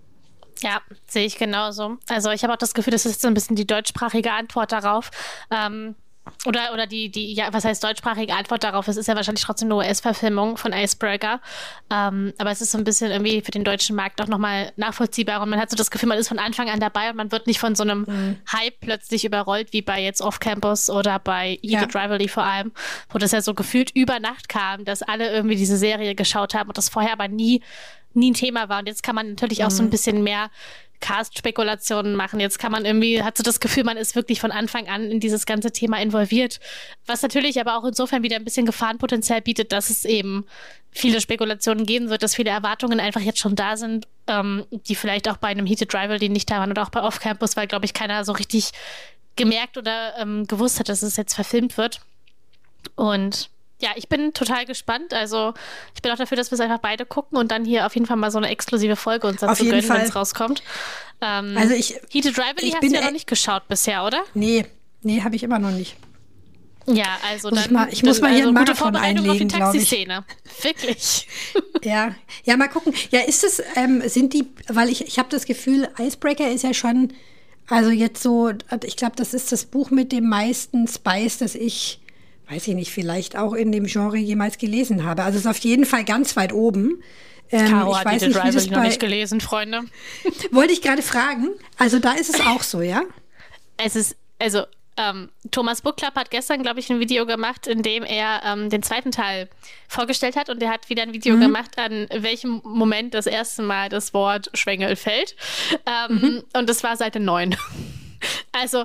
Speaker 3: Ja, sehe ich genauso. Also ich habe auch das Gefühl, das ist so ein bisschen die deutschsprachige Antwort darauf. Ähm Oder, oder die, die, ja, was heißt deutschsprachige Antwort darauf? Es ist ja wahrscheinlich trotzdem eine U S-Verfilmung von Icebreaker. Ähm, aber es ist so ein bisschen irgendwie für den deutschen Markt auch nochmal nachvollziehbar. Und man hat so das Gefühl, man ist von Anfang an dabei und man wird nicht von so einem mhm. Hype plötzlich überrollt, wie bei jetzt Off-Campus oder bei Heated ja. Rivalry vor allem, wo das ja so gefühlt über Nacht kam, dass alle irgendwie diese Serie geschaut haben und das vorher aber nie, nie ein Thema war. Und jetzt kann man natürlich mhm. auch so ein bisschen mehr Cast-Spekulationen machen. Jetzt kann man irgendwie, hat so das Gefühl, man ist wirklich von Anfang an in dieses ganze Thema involviert. Was natürlich aber auch insofern wieder ein bisschen Gefahrenpotenzial bietet, dass es eben viele Spekulationen geben wird, dass viele Erwartungen einfach jetzt schon da sind, ähm, die vielleicht auch bei einem Heated Rivalry nicht da waren oder auch bei Off-Campus, weil, glaube ich, keiner so richtig gemerkt oder ähm, gewusst hat, dass es jetzt verfilmt wird. Und ja, ich bin total gespannt. Also ich bin auch dafür, dass wir es einfach beide gucken und dann hier auf jeden Fall mal so eine exklusive Folge uns dazu gönnen, wenn es rauskommt. Ähm,
Speaker 2: also ich,
Speaker 3: Heated Rivalry hast du ja noch nicht geschaut bisher, oder?
Speaker 2: Nee, nee, habe ich immer noch nicht.
Speaker 3: Ja, also
Speaker 2: muss
Speaker 3: dann,
Speaker 2: ich, mal, ich muss
Speaker 3: dann,
Speaker 2: mal hier
Speaker 3: also
Speaker 2: einen
Speaker 3: gute
Speaker 2: Marathon
Speaker 3: Vorbereitung
Speaker 2: einlegen,
Speaker 3: auf die Taxi-Szene. Wirklich.
Speaker 2: Ja, ja, mal gucken. Ja, ist es, ähm, sind die, weil ich, ich habe das Gefühl, Icebreaker ist ja schon, also jetzt so, ich glaube, das ist das Buch mit dem meisten Spice, das ich weiß ich nicht, vielleicht auch in dem Genre jemals gelesen habe. Also es ist auf jeden Fall ganz weit oben.
Speaker 3: Ähm, Caro ich hat weiß nicht, wie das bei... noch nicht gelesen, Freunde.
Speaker 2: Wollte ich gerade fragen. Also da ist es auch so, ja?
Speaker 3: Es ist, also ähm, Thomas Book Club hat gestern, glaube ich, ein Video gemacht, in dem er ähm, den zweiten Teil vorgestellt hat und er hat wieder ein Video mhm. gemacht, an welchem Moment das erste Mal das Wort Schwengel fällt. Ähm, mhm. Und das war Seite neun. Also,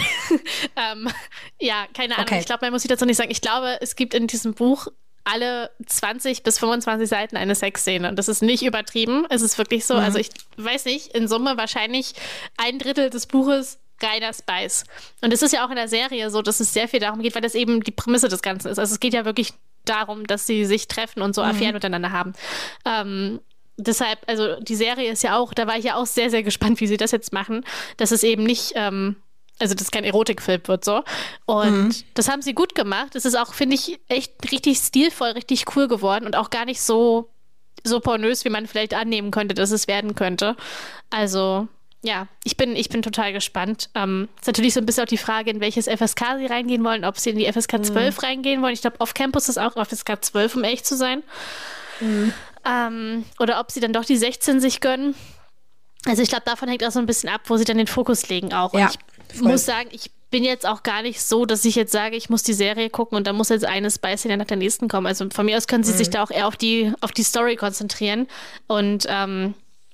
Speaker 3: ähm, ja, keine Ahnung.
Speaker 2: Okay.
Speaker 3: Ich glaube, man muss sich dazu nicht sagen. Ich glaube, es gibt in diesem Buch alle zwanzig bis fünfundzwanzig Seiten eine Sexszene. Und das ist nicht übertrieben. Es ist wirklich so. Mhm. Also ich weiß nicht, in Summe wahrscheinlich ein Drittel des Buches reiner Spice. Und es ist ja auch in der Serie so, dass es sehr viel darum geht, weil das eben die Prämisse des Ganzen ist. Also es geht ja wirklich darum, dass sie sich treffen und so mhm. Affären miteinander haben. Ähm, Deshalb, also die Serie ist ja auch, da war ich ja auch sehr, sehr gespannt, wie sie das jetzt machen, dass es eben nicht, ähm, also dass kein Erotikfilm wird so. Und mhm. das haben sie gut gemacht. Es ist auch, finde ich, echt richtig stilvoll, richtig cool geworden und auch gar nicht so, so pornös, wie man vielleicht annehmen könnte, dass es werden könnte. Also ja, ich bin, ich bin total gespannt. Ähm, ist natürlich so ein bisschen auch die Frage, in welches F S K sie reingehen wollen, ob sie in die F S K zwölf mhm. reingehen wollen. Ich glaube, Off-Campus ist auch F S K zwölf, um echt zu sein. Mhm. Ähm, oder ob sie dann doch die sechzehn sich gönnen. Also ich glaube, davon hängt auch so ein bisschen ab, wo sie dann den Fokus legen auch. Und
Speaker 2: ja,
Speaker 3: ich voll. muss sagen, ich bin jetzt auch gar nicht so, dass ich jetzt sage, ich muss die Serie gucken und da muss jetzt eine Spice-Szene nach der nächsten kommen. Also von mir aus können sie mhm. sich da auch eher auf die, auf die Story konzentrieren. Und ähm,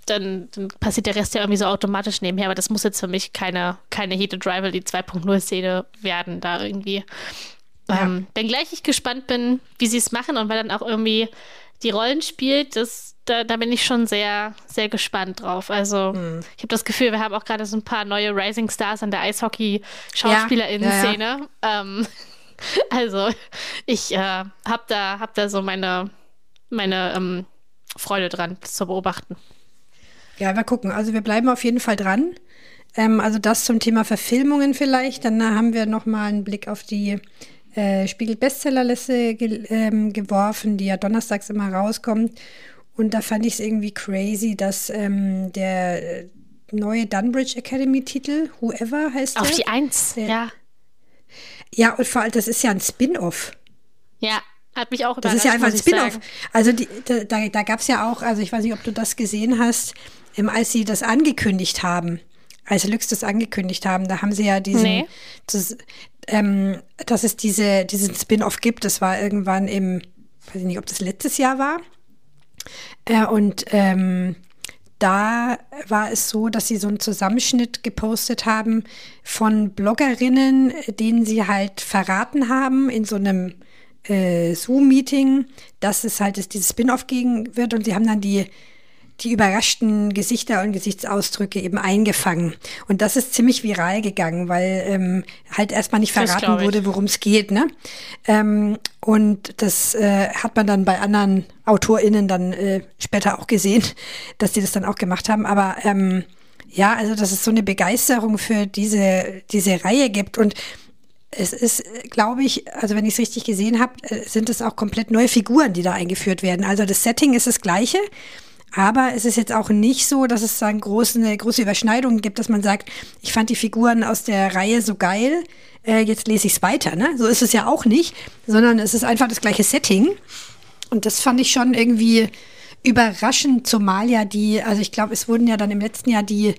Speaker 3: dann, dann passiert der Rest ja irgendwie so automatisch nebenher, aber das muss jetzt für mich keine, keine Heated Rivalry zwei Punkt null Szene werden da irgendwie. Ja. Ähm, wenngleich ich gespannt bin, wie sie es machen und wer dann auch irgendwie die Rollen spielt, das, da, da bin ich schon sehr, sehr gespannt drauf. Also mhm. ich habe das Gefühl, wir haben auch gerade so ein paar neue Rising Stars an der Eishockey-SchauspielerInnen-Szene. Ja, ja. ähm, also ich äh, habe da, hab da so meine, meine ähm, Freude dran, das zu beobachten.
Speaker 2: Ja, mal gucken. Also wir bleiben auf jeden Fall dran. Ähm, also das zum Thema Verfilmungen vielleicht. Dann haben wir noch mal einen Blick auf die äh, Spiegel-Bestsellerliste ge- ähm, geworfen, die ja donnerstags immer rauskommt. Und da fand ich es irgendwie crazy, dass ähm, der neue Dunbridge Academy-Titel, Whoever heißt der.
Speaker 3: Auf die Eins, der, ja.
Speaker 2: Ja, und vor allem, das ist ja ein Spin-Off.
Speaker 3: Ja, hat mich auch überrascht.
Speaker 2: Das ist ja einfach ein Spin-Off. Also die, da, da, da gab es ja auch, also ich weiß nicht, ob du das gesehen hast, ähm, als sie das angekündigt haben, als Lux das angekündigt haben, da haben sie ja diesen, nee. das, ähm, dass es diese, diesen Spin-Off gibt. Das war irgendwann im, weiß ich nicht, ob das letztes Jahr war. Äh, und ähm, da war es so, dass sie so einen Zusammenschnitt gepostet haben von Bloggerinnen, denen sie halt verraten haben in so einem äh, Zoom-Meeting, dass es halt es dieses Spin-Off geben wird, und sie haben dann die, die überraschten Gesichter und Gesichtsausdrücke eben eingefangen. Und das ist ziemlich viral gegangen, weil ähm, halt erstmal nicht verraten wurde, worum es geht, ne? Ähm, und das äh, hat man dann bei anderen AutorInnen dann äh, später auch gesehen, dass die das dann auch gemacht haben. Aber ähm, ja, also dass es so eine Begeisterung für diese, diese Reihe gibt. Und es ist, glaube ich, also wenn ich es richtig gesehen habe, sind es auch komplett neue Figuren, die da eingeführt werden. Also das Setting ist das gleiche, aber es ist jetzt auch nicht so, dass es da eine große, eine große Überschneidung gibt, dass man sagt, ich fand die Figuren aus der Reihe so geil, äh, jetzt lese ich es weiter. Ne? So ist es ja auch nicht, sondern es ist einfach das gleiche Setting. Und das fand ich schon irgendwie überraschend, zumal ja die, also ich glaube, es wurden ja dann im letzten Jahr die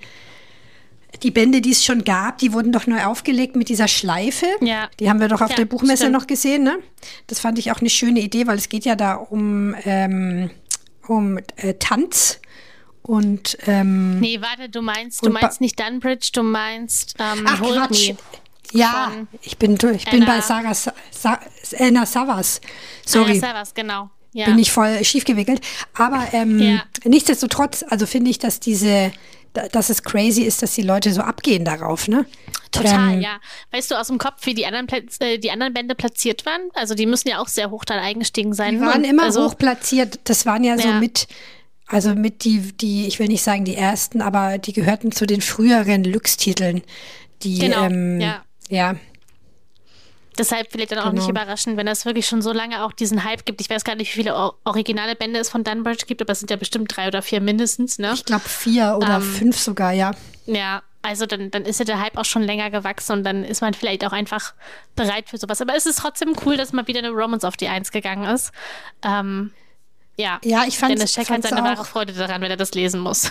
Speaker 2: Die Bände, die es schon gab, die wurden doch neu aufgelegt mit dieser Schleife. Ja. Die haben wir doch auf ja, der Buchmesse stimmt. noch gesehen, ne? Das fand ich auch eine schöne Idee, weil es geht ja da um, ähm, um äh, Tanz und ähm,
Speaker 3: nee, warte, du meinst, du meinst ba- nicht Dunbridge, du meinst ähm,
Speaker 2: Ach, Quatsch. Ja, ich bin, ich bin Anna. bei Sarah Sa- Sa- Anna Savas. Sorry.
Speaker 3: Anna Savas, genau. Ja.
Speaker 2: Bin ich voll schief gewickelt. Aber ähm, ja. nichtsdestotrotz, also finde ich, dass diese dass es crazy ist, dass die Leute so abgehen darauf, ne?
Speaker 3: Total, ähm, ja. Weißt du aus dem Kopf, wie die anderen, Platz, äh, die anderen Bände platziert waren? Also die müssen ja auch sehr hoch dann eingestiegen sein.
Speaker 2: Die waren
Speaker 3: Und,
Speaker 2: immer
Speaker 3: also,
Speaker 2: hoch platziert. Das waren ja, ja so mit, also mit die, die, ich will nicht sagen die ersten, aber die gehörten zu den früheren Lux-Titeln. Die,
Speaker 3: genau,
Speaker 2: ähm,
Speaker 3: ja.
Speaker 2: ja.
Speaker 3: Deshalb vielleicht dann auch genau. nicht überraschen, wenn es wirklich schon so lange auch diesen Hype gibt. Ich weiß gar nicht, wie viele originale Bände es von Dunbridge gibt, aber es sind ja bestimmt drei oder vier mindestens, ne?
Speaker 2: Ich glaube vier oder ähm, fünf sogar, ja.
Speaker 3: Ja, also dann, dann ist ja der Hype auch schon länger gewachsen und dann ist man vielleicht auch einfach bereit für sowas. Aber es ist trotzdem cool, dass mal wieder eine Romance auf die Eins gegangen ist. Ähm, ja,
Speaker 2: ja, ich fand
Speaker 3: Dennis Scheck hat seine wahre Freude daran, wenn er das lesen muss.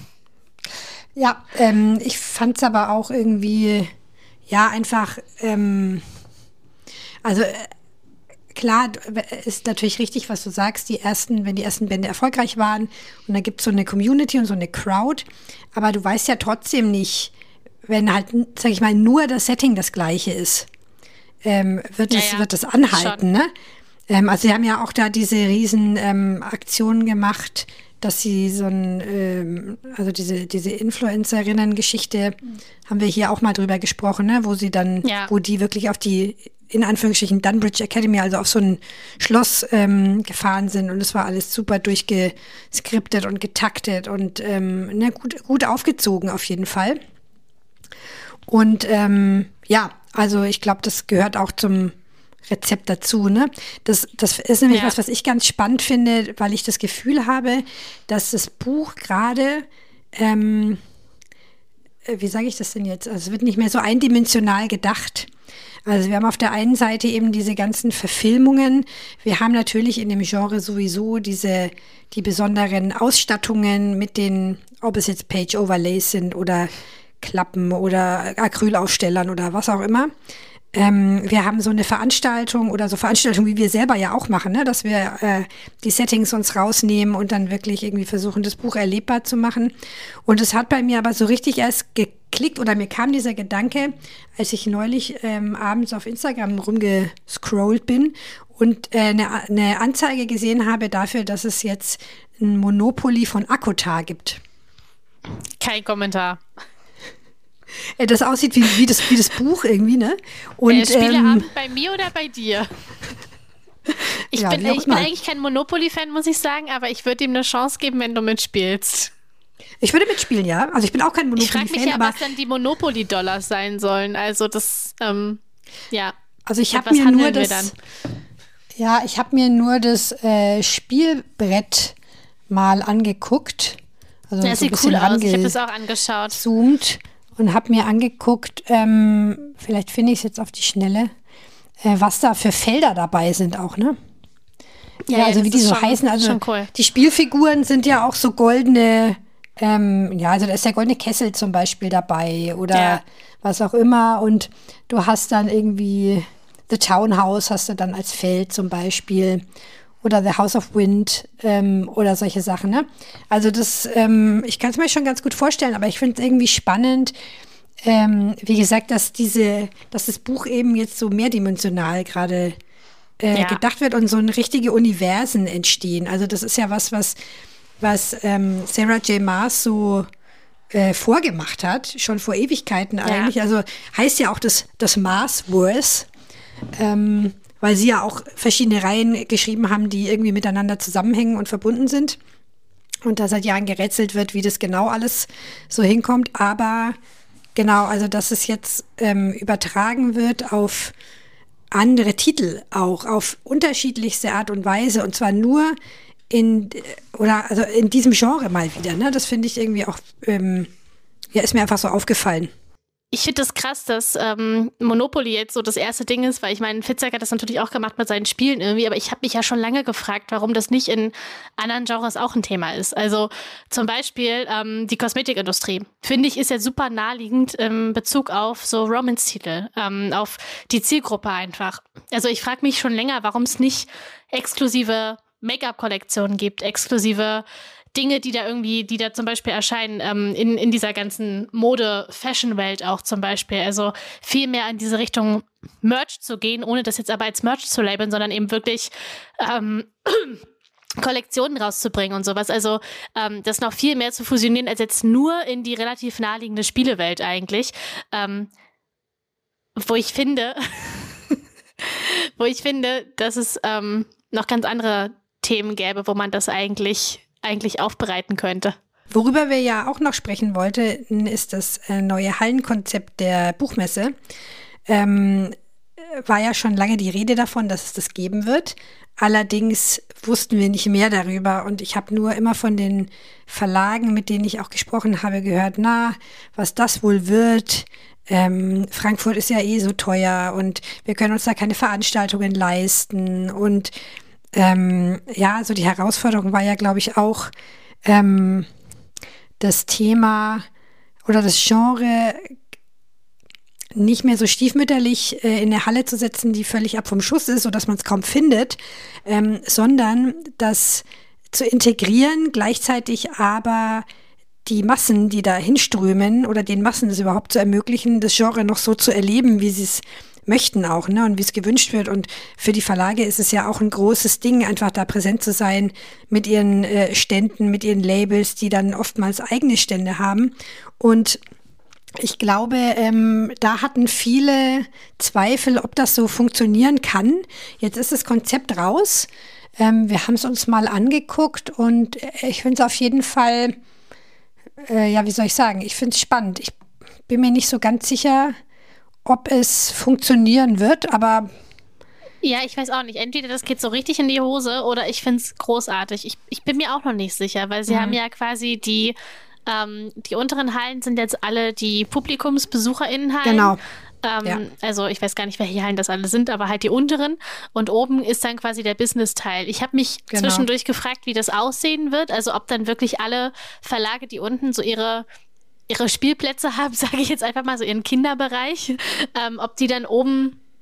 Speaker 2: Ja, ähm, ich fand es aber auch irgendwie, ja, einfach, ähm, also äh, klar, ist natürlich richtig, was du sagst, die ersten, wenn die ersten Bände erfolgreich waren und da gibt es so eine Community und so eine Crowd, aber du weißt ja trotzdem nicht, wenn halt, sag ich mal, nur das Setting das gleiche ist, ähm, wird es ja, ja. wird es anhalten, schon. ne? Ähm, also sie haben ja auch da diese riesen ähm, Aktionen gemacht, dass sie so ein, ähm, also diese, diese Influencerinnen-Geschichte, mhm. haben wir hier auch mal drüber gesprochen, ne? Wo sie dann, ja. wo die wirklich auf die, in Anführungsstrichen, Dunbridge Academy, also auf so ein Schloss ähm, gefahren sind und es war alles super durchgeskriptet und getaktet und ähm, ne, gut, gut aufgezogen auf jeden Fall. Und ähm, ja, also ich glaube, das gehört auch zum Rezept dazu, ne? Das, das ist nämlich ja. was, was ich ganz spannend finde, weil ich das Gefühl habe, dass das Buch gerade, ähm, wie sage ich das denn jetzt? Also es wird nicht mehr so eindimensional gedacht. Also wir haben auf der einen Seite eben diese ganzen Verfilmungen. Wir haben natürlich in dem Genre sowieso diese, die besonderen Ausstattungen mit den, ob es jetzt Page-Overlays sind oder Klappen oder Acrylaufstellern oder was auch immer. ähm, wir haben so eine Veranstaltung oder so Veranstaltungen, wie wir selber ja auch machen, ne? Dass wir äh, die Settings uns rausnehmen und dann wirklich irgendwie versuchen, das Buch erlebbar zu machen. Und es hat bei mir aber so richtig erst geklickt oder mir kam dieser Gedanke, als ich neulich ähm, abends auf Instagram rumgescrollt bin und äh, eine, eine Anzeige gesehen habe dafür, dass es jetzt ein Monopoly von Akotar gibt.
Speaker 3: Kein Kommentar.
Speaker 2: Das aussieht wie, wie, das, wie das Buch irgendwie, ne? Und,
Speaker 3: äh, Spieleabend
Speaker 2: ähm,
Speaker 3: bei mir oder bei dir? Ich,
Speaker 2: ja,
Speaker 3: bin, ich bin eigentlich kein Monopoly-Fan, muss ich sagen, aber ich würde ihm eine Chance geben, wenn du mitspielst.
Speaker 2: Ich würde mitspielen, ja. Also ich bin auch kein Monopoly-Fan.
Speaker 3: Ich frage mich ja,
Speaker 2: aber
Speaker 3: was dann die Monopoly-Dollars sein sollen. Also das, ähm, ja.
Speaker 2: Also ich habe mir nur das, ja, ich habe mir nur das äh, Spielbrett mal angeguckt. Also
Speaker 3: ja, das
Speaker 2: so
Speaker 3: sieht cool aus. Ich habe das auch angeschaut.
Speaker 2: Zoomt und habe mir angeguckt, ähm, vielleicht finde ich es jetzt auf die Schnelle, äh, was da für Felder dabei sind auch, ne? Ja, ja also wie die so schon, heißen. Also cool. Die Spielfiguren sind ja auch so goldene, ähm, ja, also da ist der goldene Kessel zum Beispiel dabei oder ja. was auch immer. Und du hast dann irgendwie The Townhouse hast du dann als Feld zum Beispiel. Oder The House of Wind ähm, oder solche Sachen. Ne? Also das, ähm, ich kann es mir schon ganz gut vorstellen, aber ich finde es irgendwie spannend, ähm, wie gesagt, dass diese, dass das Buch eben jetzt so mehrdimensional gerade äh, ja. gedacht wird und so ein richtige Universen entstehen. Also das ist ja was, was, was ähm, Sarah J. Maas so äh, vorgemacht hat, schon vor Ewigkeiten eigentlich. Ja. Also heißt ja auch das, das Maas-Verse. Ähm, weil sie ja auch verschiedene Reihen geschrieben haben, die irgendwie miteinander zusammenhängen und verbunden sind. Und da seit Jahren gerätselt wird, wie das genau alles so hinkommt. Aber genau, also dass es jetzt ähm, übertragen wird auf andere Titel auch, auf unterschiedlichste Art und Weise. Und zwar nur in, oder also in diesem Genre mal wieder. Ne? Das finde ich irgendwie auch, ähm, ja, ist mir einfach so aufgefallen.
Speaker 3: Ich finde das krass, dass ähm, Monopoly jetzt so das erste Ding ist, weil ich meine, Fitzek hat das natürlich auch gemacht mit seinen Spielen irgendwie, aber ich habe mich ja schon lange gefragt, warum das nicht in anderen Genres auch ein Thema ist. Also zum Beispiel ähm, die Kosmetikindustrie, finde ich, ist ja super naheliegend in Bezug auf so Romance-Titel, ähm, auf die Zielgruppe einfach. Also ich frage mich schon länger, warum es nicht exklusive Make-up-Kollektionen gibt, exklusive Dinge, die da irgendwie, die da zum Beispiel erscheinen, ähm, in, in dieser ganzen Mode-Fashion-Welt auch zum Beispiel. Also viel mehr in diese Richtung Merch zu gehen, ohne das jetzt aber als Merch zu labeln, sondern eben wirklich ähm, Kollektionen rauszubringen und sowas. Also ähm, das noch viel mehr zu fusionieren, als jetzt nur in die relativ naheliegende Spielewelt eigentlich. Ähm, wo ich finde, wo ich finde, dass es ähm, noch ganz andere Themen gäbe, wo man das eigentlich eigentlich aufbereiten könnte.
Speaker 2: Worüber wir ja auch noch sprechen wollten, ist das äh, neue Hallenkonzept der Buchmesse. Ähm, war ja schon lange die Rede davon, dass es das geben wird. Allerdings wussten wir nicht mehr darüber und ich habe nur immer von den Verlagen, mit denen ich auch gesprochen habe, gehört, na, was das wohl wird. Ähm, Frankfurt ist ja eh so teuer und wir können uns da keine Veranstaltungen leisten und Ähm, ja, also die Herausforderung war ja, glaube ich, auch ähm, das Thema oder das Genre nicht mehr so stiefmütterlich äh, in eine Halle zu setzen, die völlig ab vom Schuss ist, sodass man es kaum findet, ähm, sondern das zu integrieren, gleichzeitig aber die Massen, die da hinströmen oder den Massen es überhaupt zu ermöglichen, das Genre noch so zu erleben, wie sie es möchten auch, ne, und wie es gewünscht wird. Und für die Verlage ist es ja auch ein großes Ding, einfach da präsent zu sein mit ihren äh, Ständen, mit ihren Labels, die dann oftmals eigene Stände haben. Und ich glaube, ähm, da hatten viele Zweifel, ob das so funktionieren kann. Jetzt ist das Konzept raus. Ähm, wir haben es uns mal angeguckt und ich finde es auf jeden Fall, äh, ja, wie soll ich sagen, ich finde es spannend. Ich bin mir nicht so ganz sicher, ob es funktionieren wird, aber
Speaker 3: ja, ich weiß auch nicht. Entweder das geht so richtig in die Hose oder ich finde es großartig. Ich, ich bin mir auch noch nicht sicher, weil sie mhm. haben ja quasi die, ähm, die unteren Hallen sind jetzt alle die PublikumsbesucherInnenhallen.
Speaker 2: Genau.
Speaker 3: Ähm,
Speaker 2: ja.
Speaker 3: Also ich weiß gar nicht, welche Hallen das alle sind, aber halt die unteren. Und oben ist dann quasi der Business-Teil. Ich habe mich genau. zwischendurch gefragt, wie das aussehen wird. Also ob dann wirklich alle Verlage, die unten so ihre ihre Spielplätze haben, sage ich jetzt einfach mal so, ihren Kinderbereich, ähm, ob die dann oben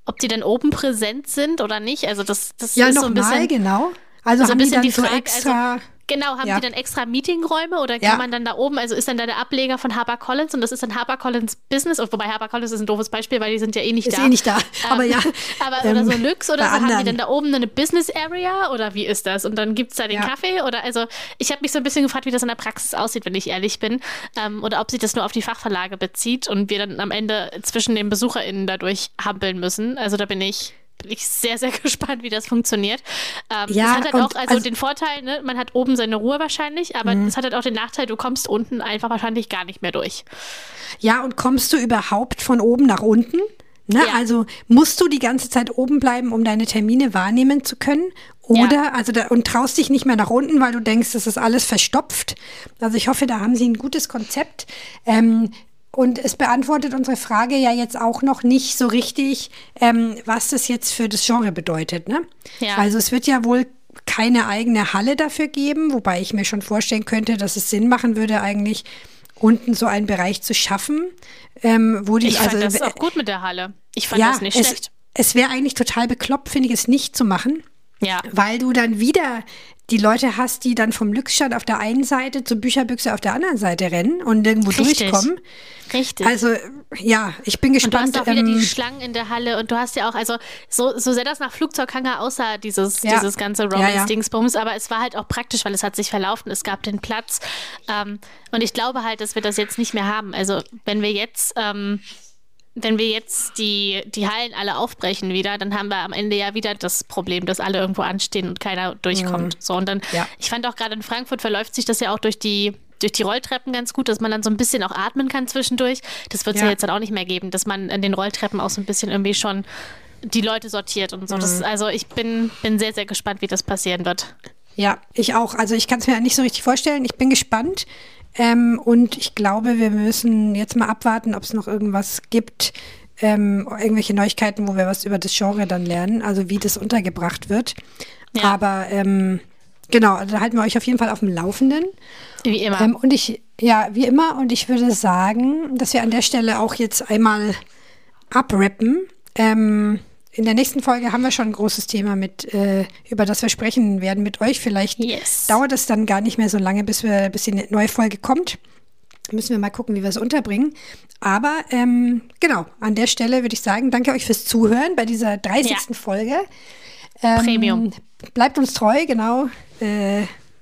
Speaker 3: ob die dann oben präsent sind oder nicht. Also das, das
Speaker 2: ja,
Speaker 3: ist
Speaker 2: noch
Speaker 3: so ein bisschen...
Speaker 2: mal, genau. Also
Speaker 3: so
Speaker 2: haben
Speaker 3: ein
Speaker 2: die
Speaker 3: bisschen
Speaker 2: dann
Speaker 3: die
Speaker 2: so
Speaker 3: Frage,
Speaker 2: extra...
Speaker 3: also, genau, haben
Speaker 2: ja.
Speaker 3: die dann extra Meetingräume oder kann
Speaker 2: Ja.
Speaker 3: man dann da oben, also ist dann da der Ableger von HarperCollins und das ist dann HarperCollins Business, wobei HarperCollins ist ein doofes Beispiel, weil die sind ja eh nicht
Speaker 2: Ist
Speaker 3: da.
Speaker 2: eh nicht da, aber
Speaker 3: ähm,
Speaker 2: ja.
Speaker 3: Aber,
Speaker 2: ähm,
Speaker 3: oder so Lux oder
Speaker 2: bei
Speaker 3: so, haben die
Speaker 2: anderen.
Speaker 3: dann da oben eine Business Area oder wie ist das? Und dann gibt es da den
Speaker 2: Ja.
Speaker 3: Kaffee oder, also ich habe mich so ein bisschen gefragt, wie das in der Praxis aussieht, wenn ich ehrlich bin. Ähm, oder ob sich das nur auf die Fachverlage bezieht und wir dann am Ende zwischen den BesucherInnen dadurch hampeln müssen. Also da bin ich... bin ich sehr, sehr gespannt, wie das funktioniert. Ähm,
Speaker 2: Ja,
Speaker 3: es hat halt
Speaker 2: und
Speaker 3: auch also,
Speaker 2: also-
Speaker 3: den Vorteil, ne, man hat oben seine Ruhe wahrscheinlich, aber es hat halt auch den Nachteil, du kommst unten einfach wahrscheinlich gar nicht mehr durch.
Speaker 2: Ja, und kommst du überhaupt von oben nach unten? Ne?
Speaker 3: Ja.
Speaker 2: Also musst du die ganze Zeit oben bleiben, um deine Termine wahrnehmen zu können? Oder,
Speaker 3: Ja.
Speaker 2: also da, und traust dich nicht mehr nach unten, weil du denkst, das ist alles verstopft. Also ich hoffe, da haben sie ein gutes Konzept. Ähm, Und es beantwortet unsere Frage ja jetzt auch noch nicht so richtig, ähm, was das jetzt für das Genre bedeutet. Ne?
Speaker 3: Ja.
Speaker 2: Also es wird ja wohl keine eigene Halle dafür geben, wobei ich mir schon vorstellen könnte, dass es Sinn machen würde, eigentlich unten so einen Bereich zu schaffen, ähm, wo die
Speaker 3: Ich fand
Speaker 2: also
Speaker 3: das auch gut mit der Halle. Ich fand
Speaker 2: ja,
Speaker 3: das nicht
Speaker 2: es,
Speaker 3: schlecht.
Speaker 2: es wäre eigentlich total bekloppt, finde ich, es nicht zu machen.
Speaker 3: Ja.
Speaker 2: Weil du dann wieder die Leute hast, die dann vom Lüxstand auf der einen Seite zur Bücherbüchse auf der anderen Seite rennen und irgendwo
Speaker 3: Richtig.
Speaker 2: durchkommen.
Speaker 3: Richtig.
Speaker 2: Also, ja, ich bin
Speaker 3: Und
Speaker 2: gespannt.
Speaker 3: du hast auch wieder
Speaker 2: ähm,
Speaker 3: die Schlangen in der Halle und du hast ja auch, also so, so sehr das nach Flugzeughanger aussah, dieses,
Speaker 2: Ja.
Speaker 3: dieses ganze
Speaker 2: Ja, ja.
Speaker 3: Romance-Dingsbums, aber es war halt auch praktisch, weil es hat sich verlaufen, es gab den Platz. Ähm, und ich glaube halt, dass wir das jetzt nicht mehr haben. Also wenn wir jetzt, ähm, wenn wir jetzt die, die Hallen alle aufbrechen wieder, dann haben wir am Ende ja wieder das Problem, dass alle irgendwo anstehen und keiner durchkommt. So, und dann,
Speaker 2: Ja.
Speaker 3: ich fand auch gerade in Frankfurt verläuft sich das ja auch durch die durch die Rolltreppen ganz gut, dass man dann so ein bisschen auch atmen kann zwischendurch. Das wird es ja.
Speaker 2: Ja.
Speaker 3: jetzt dann auch nicht mehr geben, dass man in den Rolltreppen auch so ein bisschen irgendwie schon die Leute sortiert und so.
Speaker 2: Mhm.
Speaker 3: Das, also ich bin, bin sehr, sehr gespannt, wie das passieren wird.
Speaker 2: Ja, ich auch. Also ich kann es mir nicht so richtig vorstellen. Ich bin gespannt. Ähm, und ich glaube, wir müssen jetzt mal abwarten, ob es noch irgendwas gibt, ähm, irgendwelche Neuigkeiten, wo wir was über das Genre dann lernen, also wie das untergebracht wird.
Speaker 3: Ja.
Speaker 2: Aber ähm, genau, also da halten wir euch auf jeden Fall auf dem Laufenden.
Speaker 3: Wie immer.
Speaker 2: Ähm, und ich, ja, wie immer, und ich würde sagen, dass wir an der Stelle auch jetzt einmal abrappen. Ähm, in der nächsten Folge haben wir schon ein großes Thema, mit, äh, über das wir sprechen werden mit euch. Vielleicht
Speaker 3: Yes.
Speaker 2: dauert es dann gar nicht mehr so lange, bis, wir, bis die neue Folge kommt. Müssen wir mal gucken, wie wir es unterbringen. Aber ähm, genau, an der Stelle würde ich sagen, danke euch fürs Zuhören bei dieser dreißigsten
Speaker 3: Ja.
Speaker 2: Folge. Ähm,
Speaker 3: Premium.
Speaker 2: Bleibt uns treu, genau. Äh,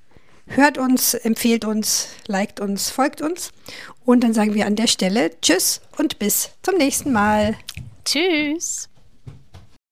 Speaker 2: hört uns, empfehlt uns, liked uns, folgt uns. Und dann sagen wir an der Stelle Tschüss und bis zum nächsten Mal.
Speaker 3: Tschüss.